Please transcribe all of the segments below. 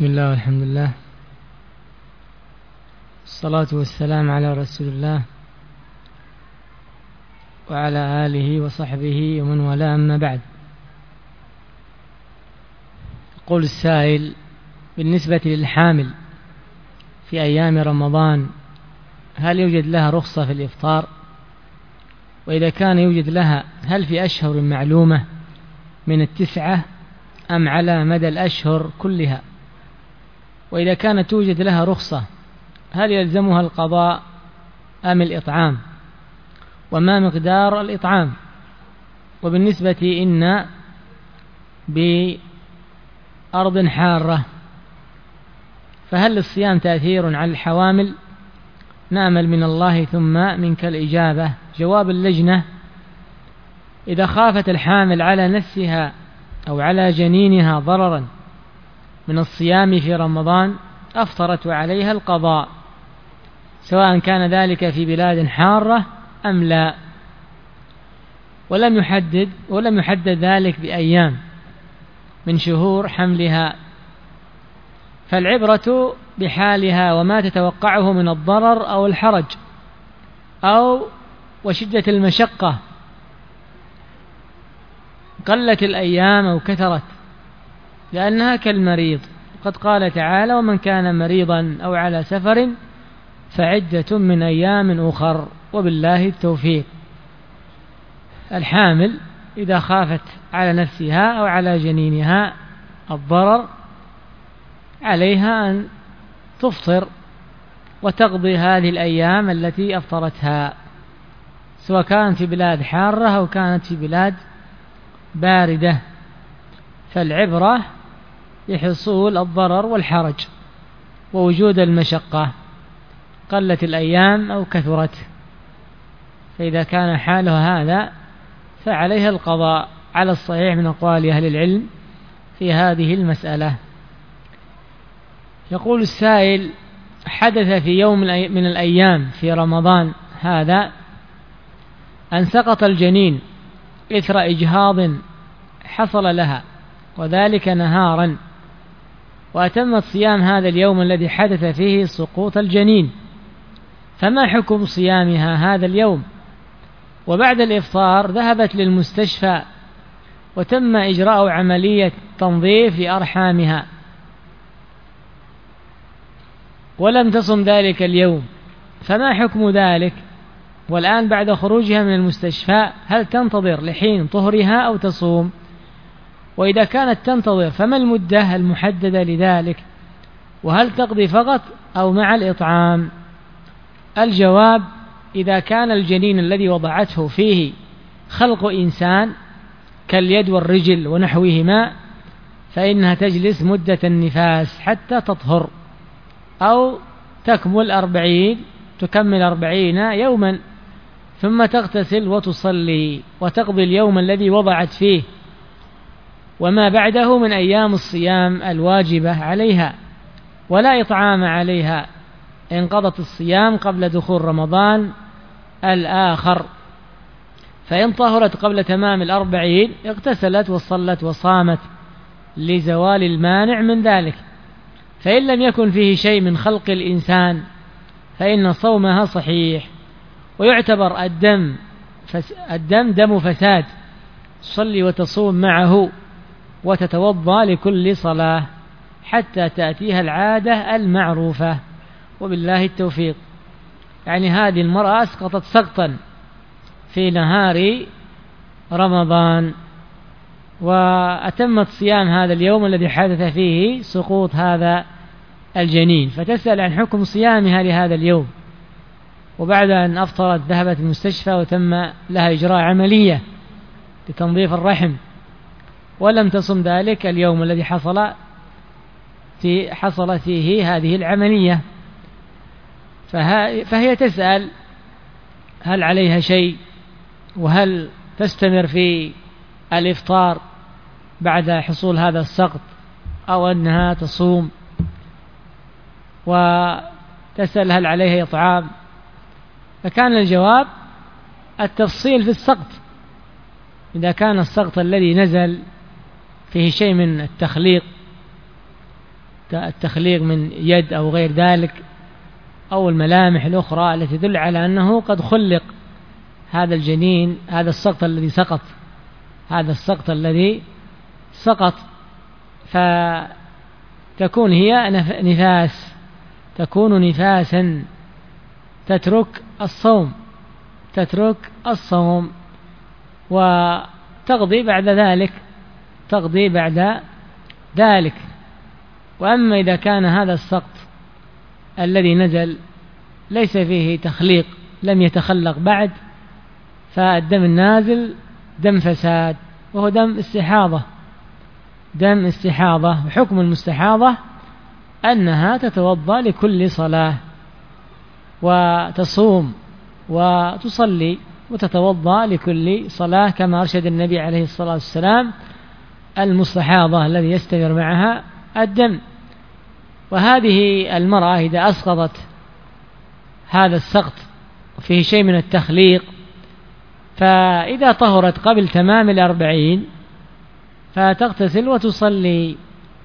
بسم الله والحمد لله، الصلاة والسلام على رسول الله وعلى آله وصحبه ومن والاه، أما بعد. يقول السائل: بالنسبة للحامل في أيام رمضان هل يوجد لها رخصة في الإفطار؟ وإذا كان يوجد لها، هل في أشهر معلومة من 9 أم على مدى الأشهر كلها؟ وإذا كانت توجد لها رخصة هل يلزمها القضاء أم الإطعام؟ وما مقدار الإطعام؟ وبالنسبة إن بأرض حارة فهل الصيام تأثير على الحوامل؟ نأمل من الله ثم منك الإجابة. جواب اللجنة: إذا خافت الحامل على نفسها أو على جنينها ضررا من الصيام في رمضان أفطرت وعليها القضاء، سواء كان ذلك في بلاد حارة أم لا، ولم يحدد ذلك بأيام من شهور حملها، فالعبرة بحالها وما تتوقعه من الضرر أو الحرج أو وشدة المشقة، قلت الأيام أو كثرت، لأنها كالمريض، قد قال تعالى: ومن كان مريضا أو على سفر فعدة من أيام أخر، وبالله التوفيق. الحامل إذا خافت على نفسها أو على جنينها الضرر عليها أن تفطر وتقضي هذه الأيام التي أفطرتها، سواء كانت في بلاد حارة أو كانت في بلاد باردة، فالعبرة بحصول الضرر والحرج ووجود المشقة، قلت الأيام أو كثرت، فإذا كان حالها هذا فعليها القضاء على الصحيح من أقوال أهل العلم في هذه المسألة. يقول السائل: حدث في يوم من الأيام في رمضان هذا أن سقط الجنين إثر إجهاض حصل لها، وذلك نهارا، وأتمت صيام هذا اليوم الذي حدث فيه سقوط الجنين، فما حكم صيامها هذا اليوم؟ وبعد الإفطار ذهبت للمستشفى وتم إجراء عملية تنظيف لأرحامها ولم تصم ذلك اليوم، فما حكم ذلك؟ والآن بعد خروجها من المستشفى هل تنتظر لحين طهرها أو تصوم؟ وإذا كانت تنتظر فما المدة المحددة لذلك؟ وهل تقضي فقط أو مع الإطعام؟ الجواب: إذا كان الجنين الذي وضعته فيه خلق إنسان كاليد والرجل ونحوهما فإنها تجلس مدة النفاس حتى تطهر، أو تكمل 40 يوما، ثم تغتسل وتصلي وتقضي اليوم الذي وضعت فيه وما بعده من أيام الصيام الواجبة عليها، ولا إطعام عليها إن قضت الصيام قبل دخول رمضان الآخر. فإن طهرت قبل تمام 40 اغتسلت وصلت وصامت لزوال المانع من ذلك، فإن لم يكن فيه شيء من خلق الإنسان فإن صومها صحيح، ويعتبر الدم دم فساد، تصلي وتصوم معه وتتوضأ لكل صلاة حتى تأتيها العادة المعروفة، وبالله التوفيق. يعني هذه المرأة أسقطت سقطا في نهار رمضان وأتمت صيام هذا اليوم الذي حدث فيه سقوط هذا الجنين، فتسأل عن حكم صيامها لهذا اليوم، وبعد أن أفطرت ذهبت المستشفى وتم لها إجراء عملية لتنظيف الرحم ولم تصم ذلك اليوم الذي حصل فيه هذه العملية، فهي تسأل هل عليها شيء، وهل تستمر في الإفطار بعد حصول هذا السقط، أو أنها تصوم، وتسأل هل عليها إطعام. فكان الجواب التفصيل في السقط، إذا كان السقط الذي نزل فيه شيء من التخليق التخليق من يد أو غير ذلك، أو الملامح الأخرى التي تدل على أنه قد خلق هذا الجنين، هذا السقط الذي سقط، هذا السقط الذي سقط، فتكون هي نفاس، تكون نفاسا تترك الصوم وتقضي بعد ذلك. وأما إذا كان هذا السقط الذي نزل ليس فيه تخليق، لم يتخلق بعد، فالدم النازل دم فساد، وهو دم استحاضة. وحكم المستحاضة أنها تتوضأ لكل صلاة وتصوم وتصلي وتتوضأ لكل صلاة، كما أرشد النبي عليه الصلاة والسلام المستحاضة الذي يستمر معها الدم. وهذه المرأة إذا أسقطت هذا السقط فيه شيء من التخليق، فإذا طهرت قبل تمام 40 فتغتسل وتصلي،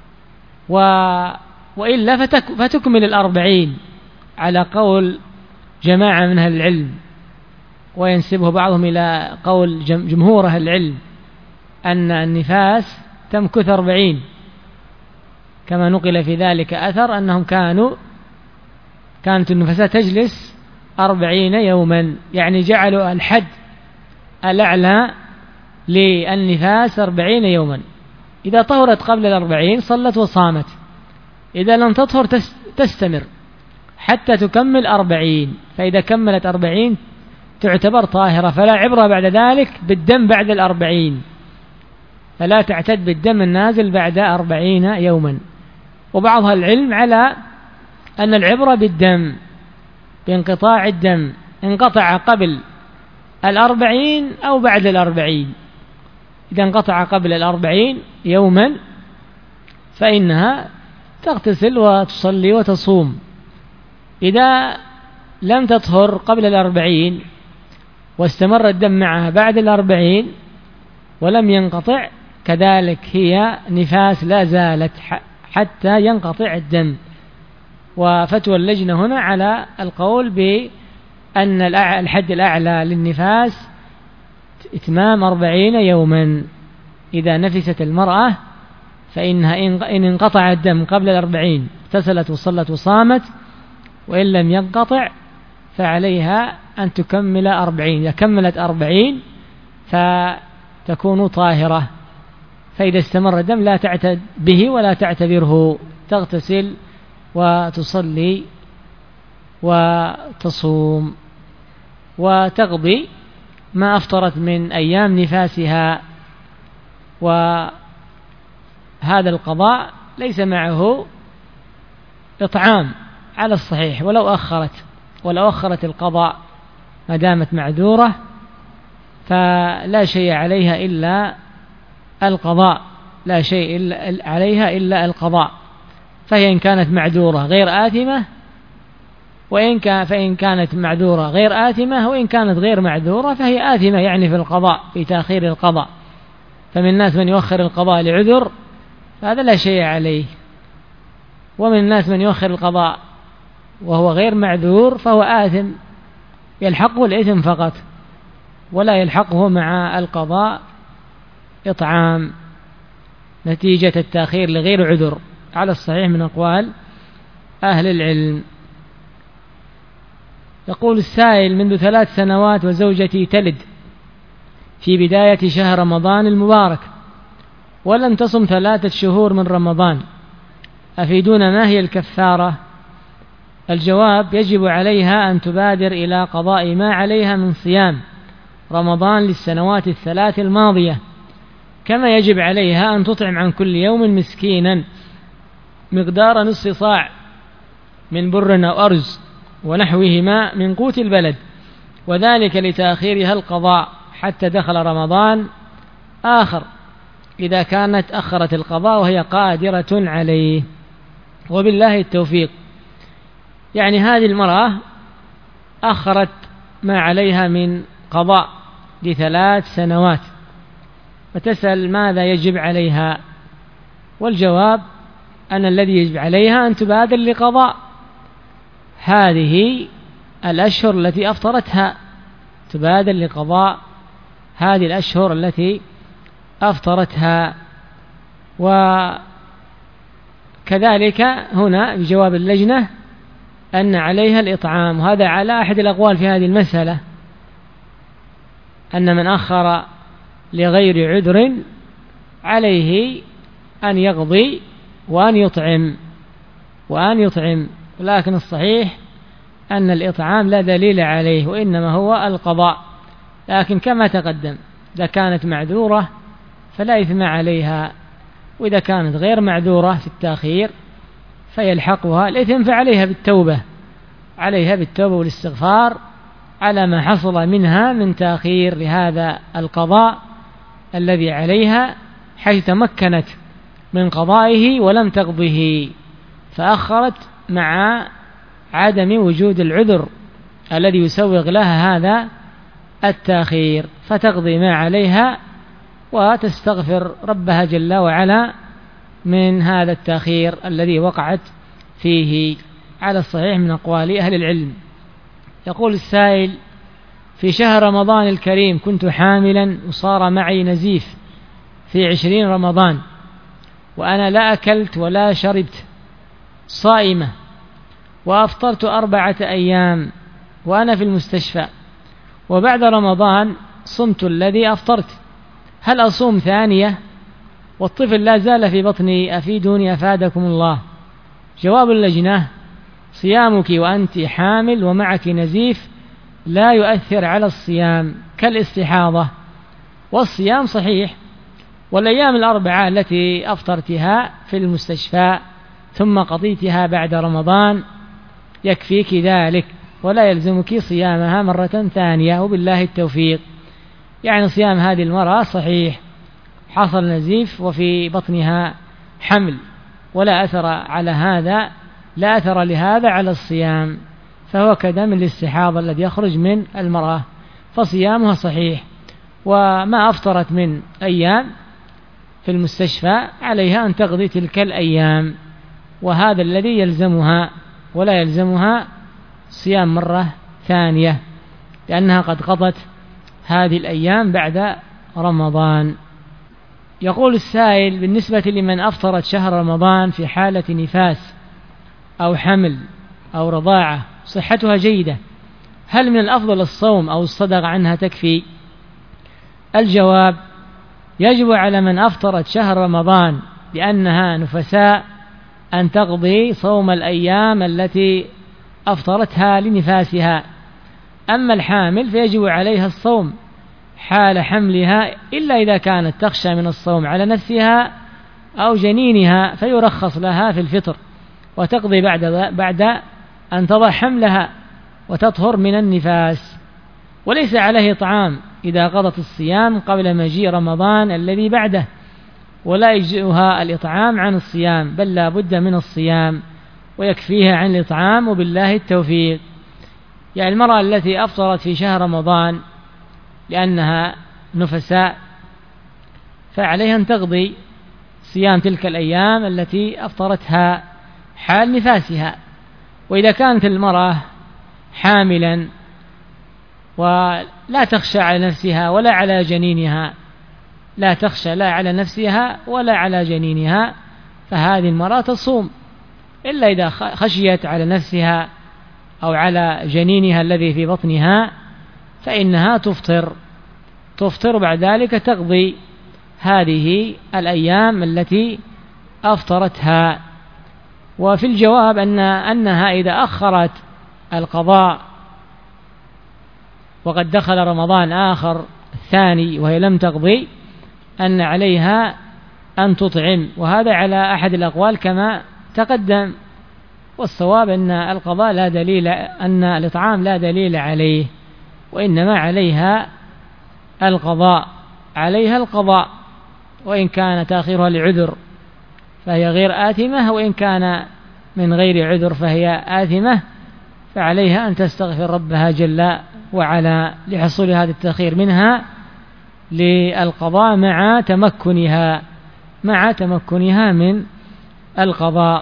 وإلا فتكمل 40 على قول جماعة من أهل العلم، وينسبه بعضهم إلى قول جمهور أهل العلم أن النفاس تمكث 40، كما نقل في ذلك أثر أنهم كانت النفساء تجلس 40 يوما، يعني جعلوا الحد الأعلى للنفاس 40 يوما. إذا طهرت قبل 40 صلت وصامت، إذا لم تطهر تستمر حتى تكمل 40، فإذا كملت 40 تعتبر طاهرة، فلا عبرة بعد ذلك بالدم بعد 40، فلا تعتد بالدم النازل بعد 40 يوما. وبعض أهل العلم على أن العبرة بالدم، بانقطاع الدم، انقطع قبل 40 أو بعد 40. إذا انقطع قبل 40 يوما فإنها تغتسل وتصلي وتصوم. إذا لم تطهر قبل 40 واستمر الدم معها بعد 40 ولم ينقطع، كذلك هي نفاس لا زالت حتى ينقطع الدم. وفتوى اللجنة هنا على القول بأن الحد الأعلى للنفاس إتمام 40 يوما. إذا نفست المرأة فإنها إن انقطع الدم قبل 40 اغتسلت وصلت وصامت، وإن لم ينقطع فعليها أن تكمل 40. إذا كملت 40 فتكون طاهرة، فإذا استمر الدم لا تعتد به ولا تعتبره، تغتسل وتصلي وتصوم وتقضي ما أفطرت من أيام نفاسها. وهذا القضاء ليس معه إطعام على الصحيح، ولو أخرت القضاء ما دامت معذورة فلا شيء عليها إلا القضاء، لا شيء عليها إلا القضاء. فهي إن كانت معذورة غير آثمة، فإن كانت معذورة غير آثمة، وإن كانت غير معذورة فهي آثمة، يعني في القضاء، في تأخير القضاء. فمن الناس من يؤخر القضاء لعذر هذا لا شيء عليه، ومن الناس من يؤخر القضاء وهو غير معذور فهو آثم، يلحقه الإثم فقط ولا يلحقه مع القضاء إطعام نتيجة التأخير لغير عذر، على الصحيح من أقوال أهل العلم. يقول السائل: منذ 3 سنوات وزوجتي تلد في بداية شهر رمضان المبارك، ولم تصم 3 شهور من رمضان، أفيدونا ما هي الكفارة؟ الجواب: يجب عليها أن تبادر إلى قضاء ما عليها من صيام رمضان للسنوات ال3 الماضية، كما يجب عليها أن تطعم عن كل يوم مسكينا مقدار نصف صاع من بر أو أرز ونحوهما من قوت البلد، وذلك لتأخيرها القضاء حتى دخل رمضان آخر إذا كانت أخرت القضاء وهي قادرة عليه، وبالله التوفيق. يعني هذه المرأة أخرت ما عليها من قضاء ل3 سنوات، فتسأل ماذا يجب عليها؟ والجواب: أن الذي يجب عليها أن تبادر لقضاء هذه الأشهر التي أفطرتها، تبادر لقضاء هذه الأشهر التي أفطرتها. وكذلك هنا بجواب اللجنة أن عليها الإطعام، وهذا على أحد الأقوال في هذه المسألة، أن من أخر لغير عذر عليه أن يقضي وأن يطعم، ولكن الصحيح أن الإطعام لا دليل عليه، وإنما هو القضاء. لكن كما تقدم إذا كانت معذورة فلا إثم عليها، وإذا كانت غير معذورة في التأخير فيلحقها الإثم، فعليها بالتوبة، والاستغفار على ما حصل منها من تأخير لهذا القضاء الذي عليها، حيث تمكنت من قضائه ولم تقضه، فأخرت مع عدم وجود العذر الذي يسوغ لها هذا التأخير، فتقضي ما عليها وتستغفر ربها جل وعلا من هذا التأخير الذي وقعت فيه، على الصحيح من أقوال أهل العلم. يقول السائل: في شهر رمضان الكريم كنت حاملا وصار معي نزيف في 20 رمضان، وأنا لا أكلت ولا شربت، صائمة، وأفطرت 4 أيام وأنا في المستشفى، وبعد رمضان صمت الذي أفطرت، هل أصوم ثانية؟ والطفل لا زال في بطني، أفيدوني أفادكم الله. جواب اللجنة: صيامك وأنت حامل ومعك نزيف لا يؤثر على الصيام كالاستحاضة، والصيام صحيح، والأيام 4 التي أفطرتها في المستشفى ثم قضيتها بعد رمضان يكفيك ذلك، ولا يلزمك صيامها مرة ثانية، وبالله التوفيق. يعني صيام هذه المرأة صحيح، حصل نزيف وفي بطنها حمل، ولا أثر على هذا، لا أثر لهذا على الصيام، فهو كدم الاستحاضة الذي يخرج من المرأة، فصيامها صحيح. وما أفطرت من أيام في المستشفى عليها أن تقضي تلك الأيام، وهذا الذي يلزمها، ولا يلزمها صيام مرة ثانية، لأنها قد قضت هذه الأيام بعد رمضان. يقول السائل: بالنسبة لمن أفطرت شهر رمضان في حالة نفاس أو حمل أو رضاعة صحتها جيدة، هل من الأفضل الصوم أو الصدقة عنها تكفي؟ الجواب: يجب على من أفطرت شهر رمضان لأنها نفساء أن تقضي صوم الأيام التي أفطرتها لنفاسها. أما الحامل فيجب عليها الصوم حال حملها، إلا إذا كانت تخشى من الصوم على نفسها أو جنينها، فيرخص لها في الفطر، وتقضي بعد أن تضع حملها وتطهر من النفاس، وليس عليه طعام إذا قضت الصيام قبل مجيء رمضان الذي بعده، ولا يجزئها الإطعام عن الصيام، بل لا بد من الصيام ويكفيها عن الإطعام، وبالله التوفيق. يعني المرأة التي أفطرت في شهر رمضان لأنها نفساء فعليها أن تقضي صيام تلك الأيام التي أفطرتها حال نفاسها. وإذا كانت المرأة حاملا ولا تخشى على نفسها ولا على جنينها، لا تخشى لا على نفسها ولا على جنينها، فهذه المرأة تصوم، إلا إذا خشيت على نفسها أو على جنينها الذي في بطنها فإنها تفطر بعد ذلك تقضي هذه الأيام التي أفطرتها. وفي الجواب أنها إذا أخرت القضاء وقد دخل رمضان آخر الثاني وهي لم تقضي، أن عليها أن تطعم، وهذا على أحد الأقوال كما تقدم، والصواب أن القضاء لا دليل، أن الإطعام لا دليل عليه، وإنما عليها القضاء، وإن كان تأخيرها لعذر فهي غير آثمة، وإن كان من غير عذر فهي آثمة، فعليها أن تستغفر ربها جل وعلا لحصول هذا التأخير منها للقضاء مع تمكنها من القضاء.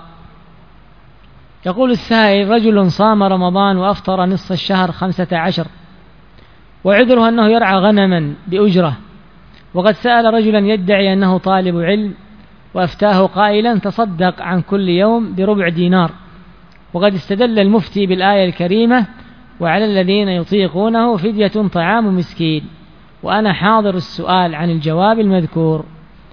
يقول السائل: رجل صام رمضان وأفطر نصف الشهر 15 وعذره أنه يرعى غنما بأجرة، وقد سأل رجلا يدعي أنه طالب علم وأفتاه قائلا: تصدق عن كل يوم بربع دينار، وقد استدل المفتي بالآية الكريمة: وعلى الذين يطيقونه فدية طعام مسكين. وأنا حاضر السؤال عن الجواب المذكور.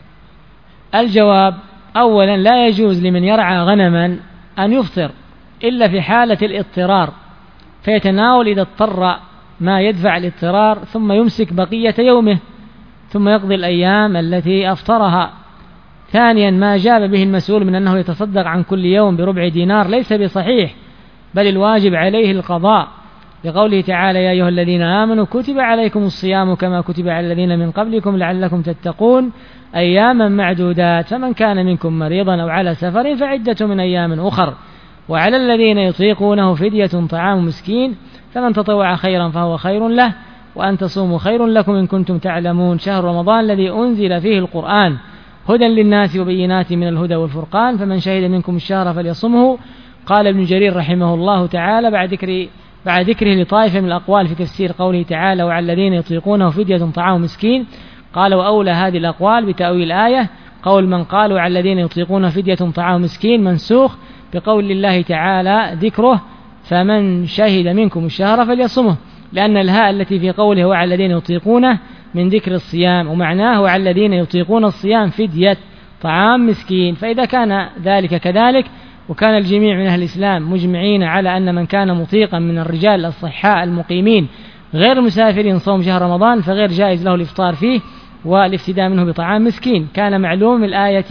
الجواب: أولا، لا يجوز لمن يرعى غنما أن يفطر إلا في حالة الاضطرار، فيتناول إذا اضطر ما يدفع الاضطرار، ثم يمسك بقية يومه، ثم يقضي الأيام التي أفطرها. ثانيا، ما جاب به المسؤول من أنه يتصدق عن كل يوم بربع دينار ليس بصحيح، بل الواجب عليه القضاء، لقوله تعالى: يا أيها الذين آمنوا كتب عليكم الصيام كما كتب على الذين من قبلكم لعلكم تتقون أياما معدودات، فمن كان منكم مريضا أو على سفر فعدة من أيام أخر، وعلى الذين يطيقونه فدية طعام مسكين، فمن تطوع خيرا فهو خير له، وأن تصوموا خير لكم إن كنتم تعلمون. شهر رمضان الذي أنزل فيه القرآن هدى للناس وبينات من الهدى والفرقان، فمن شهد منكم الشهر فليصمه. قال ابن جرير رحمه الله تعالى بعد ذكره لطائفة من الأقوال في تفسير قوله تعالى: وعلى الذين يطيقونه فدية طعام مسكين، قال: وأولى هذه الأقوال بتأويل الآية قول من قال: وعلى الذين يطيقون فدية طعام مسكين، منسوخ بقول الله تعالى ذكره: فمن شهد منكم الشهر فليصمه، لأن الهاء التي في قوله وعلى الذين يطيقونه من ذكر الصيام، ومعناه وعلى الذين يطيقون الصيام فدية طعام مسكين. فإذا كان ذلك كذلك، وكان الجميع من أهل الإسلام مجمعين على أن من كان مطيقا من الرجال الصحاء المقيمين غير المسافرين صوم شهر رمضان فغير جائز له الإفطار فيه والافتداء منه بطعام مسكين، كان معلوم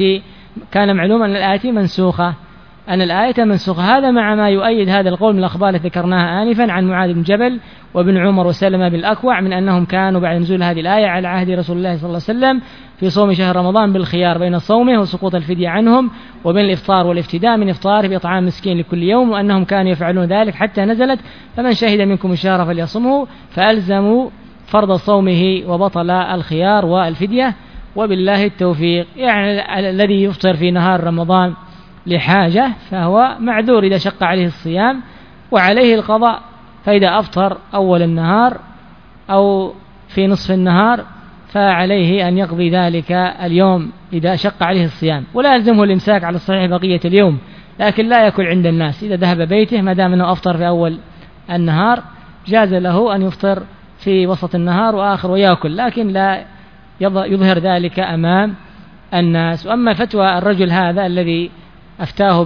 أن الآية منسوخة. هذا مع ما يؤيد هذا القول من الأخبار التي ذكرناها آنفا عن معاذ بن جبل وابن عمر وسلمة بن الأكوع من أنهم كانوا بعد نزول هذه الآية على عهد رسول الله صلى الله عليه وسلم في صوم شهر رمضان بالخيار بين صومه وسقوط الفدية عنهم، وبين الإفطار والافتداء من إفطاره بإطعام مسكين لكل يوم، وأنهم كانوا يفعلون ذلك حتى نزلت: فمن شهد منكم الشهر فليصمه، فألزموا فرض صومه وبطل الخيار والفدية، وبالله التوفيق. يعني الذي يفطر في نهار رمضان لحاجة فهو معذور إذا شق عليه الصيام، وعليه القضاء، فإذا أفطر أول النهار أو في نصف النهار فعليه أن يقضي ذلك اليوم إذا شق عليه الصيام، ولا يلزمه الإمساك على الصحيح بقية اليوم، لكن لا يأكل عند الناس. إذا ذهب بيته ما دام أنه أفطر في أول النهار جاز له أن يفطر في وسط النهار وآخر ويأكل، لكن لا يظهر ذلك أمام الناس. وأما فتوى الرجل هذا الذي أفتاه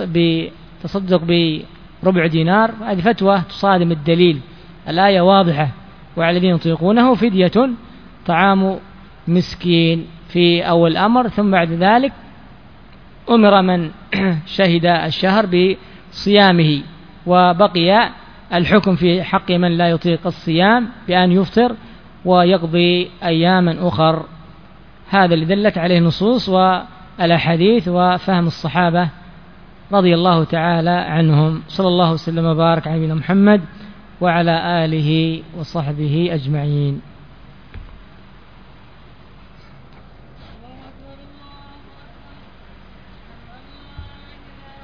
بتصدق بربع دينار، هذه فتوى تصادم الدليل، الآية واضحة: وعلى الذين يطيقونه فدية طعام مسكين في أول الأمر، ثم بعد ذلك أمر من شهد الشهر بصيامه، وبقي الحكم في حق من لا يطيق الصيام بأن يفطر ويقضي أياما أخر. هذا اللي دلت عليه النصوص والأحاديث وفهم الصحابة رضي الله تعالى عنهم. صلى الله وسلم وبارك على نبينا محمد وعلى آله وصحبه أجمعين.